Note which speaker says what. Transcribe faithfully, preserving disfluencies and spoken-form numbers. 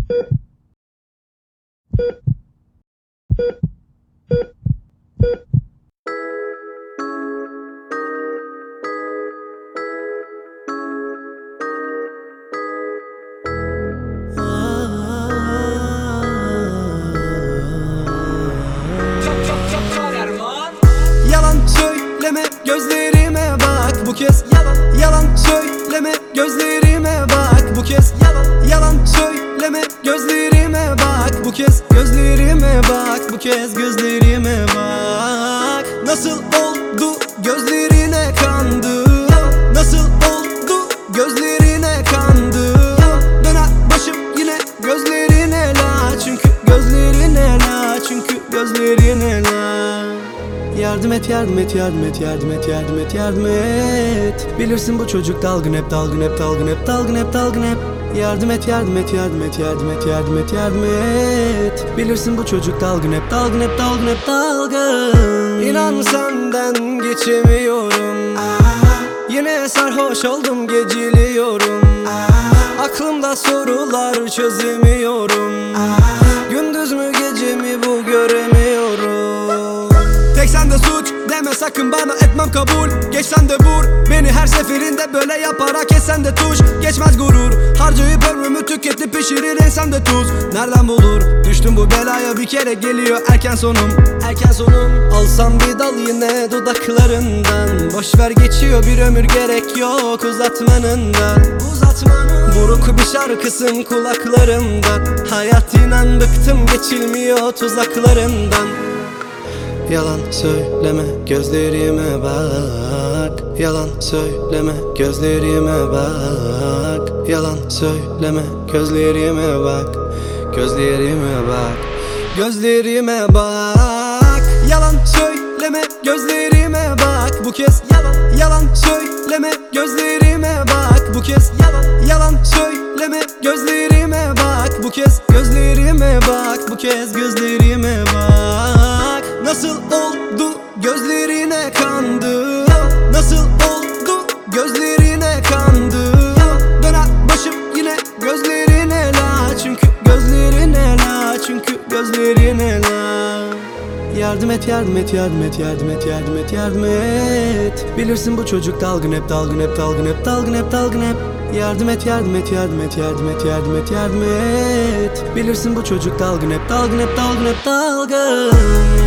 Speaker 1: Yalan söyleme, gözlerime bak bu kez. Yalan, yalan söyleme, gözlerime bak bu kez. Yalan, yalan söyleme, gözlerime bak bu kez. Gözlerime bak bu kez, gözlerime bak. Nasıl oldu gözlerine kandım? Nasıl oldu gözlerine kandım? Döner başım yine gözlerine la. Çünkü gözlerine la, çünkü gözlerine la. Yardım et, yardım et, yardım et, yardım et, yardım et, yardım et. Bilirsin bu çocuk dalgın hep, dalgın hep, dalgın hep, dalgın hep, dalgın hep. Yardım et, yardım et, yardım et, yardım et, yardım et, yardım et. Bilirsin bu çocuk dalgın hep, dalgın hep, dalgın hep, dalgın. İnan senden geçemiyorum. Yine sarhoş oldum, geciliyorum. Aklımda sorular çözemiyorum. Gündüz mü gece mi bu göremiyorum. Tek sende suç deme sakın bana, etmem kabul. Geç sen de vur beni her seferinde, böyle yaparak esen de tuş. Geçmez gurur, harcayıp ömrümü tüketip pişirir insan de tuz. Nereden bulur düştüm bu belaya, bir kere geliyor erken sonum. Erken sonum. Alsam bir dal yine dudaklarından. Boşver geçiyor bir ömür, gerek yok uzatmanından. Uzatmanın. Buruk bir şarkısın kulaklarımda. Hayat inan bıktım, geçilmiyor tuzaklarından. Yalan söyleme, gözlerime bak. Yalan söyleme, gözlerime bak. Yalan söyleme, gözlerime bak. Gözlerime bak. Gözlerime bak. Yalan söyleme, gözlerime bak bu kez. Yalan, yalan söyleme, gözlerime bak bu kez. Yalan, yalan söyleme, gözlerime bak bu kez. Gözlerime bak bu kez, gözlerime bak. Nasıl oldu gözlerine kandım? Nasıl oldu gözlerine kandım? Döner başım yine gözlerine la. Çünkü gözlerine la, çünkü gözlerine la. Yardım et, yardım et, yardım et, yardım et, yardım et, yardım et. Bilirsin bu çocuk dalgın hep, dalgın hep, dalgın hep, dalgın hep, dalgın hep. Yardım et, yardım et, yardım et, yardım et, yardım et, yardım et. Bilirsin bu çocuk dalgın hep, dalgın hep, dalgın hep, dalgın.